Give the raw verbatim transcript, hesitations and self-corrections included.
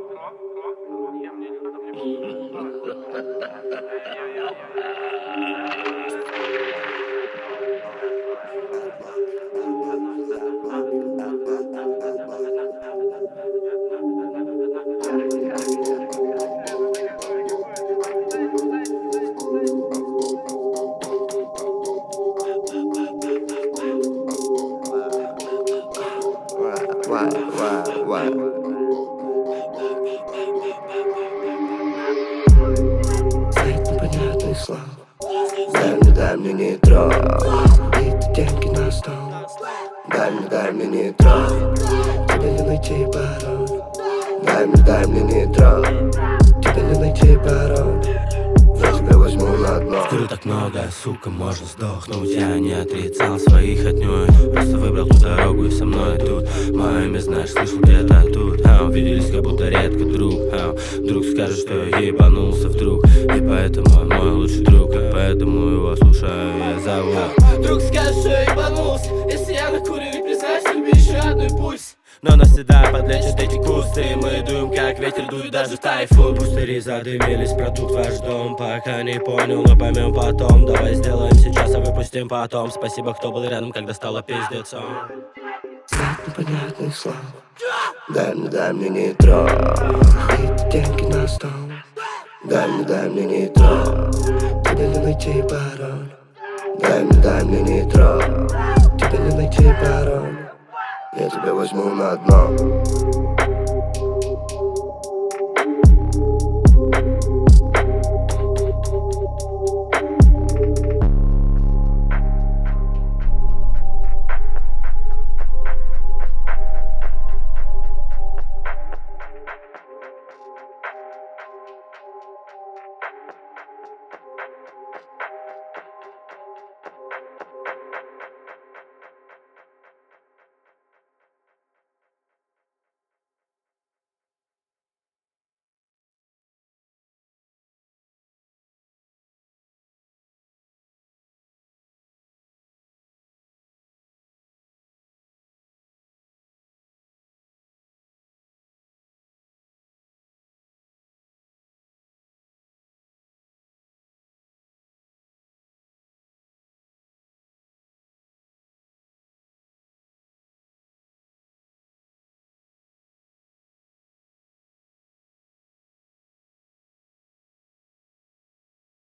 Why, why, why? Знает непонятный слов. Дай мне, дай мне нейтрон. Бить деньги на стол. Дай мне, дай мне нейтрон. Тебе не найти пароль. Дай мне, дай мне нейтрон. Тебе не найти пароль. Я тебя возьму на дно. В курю так много, сука, можно сдохнуть. Я не отрицал своих отнюдь. Просто выбрал ту дорогу и со мной тут. Мое имя знаешь, слышал где-то тут. а, Увиделись как будто редко, друг. а, Вдруг скажешь, что я ебанулся вдруг. И поэтому он мой лучший друг. И поэтому его слушаю, я зову. Вдруг скажешь, что я ебанулся. Если я накурю и признаюсь тебе еще одной пусть. Но нас всегда подлечат эти кусты. Мы дуем как ветер, дует даже тайфун. Пустыри задымились, продукт ваш дом. Пока не понял, но поймем потом. Давай сделаем сейчас, а выпустим потом. Спасибо, кто был рядом, когда стало пиздецом. Знает непонятный слов. Дай мне, дай мне нейтрон. Бить деньги на стол. Дай мне, дай мне нейтрон. Тебе не найти пароль. Дай мне, дай мне нейтрон. Тебе не найти пароль. Я тебя возьму на дно.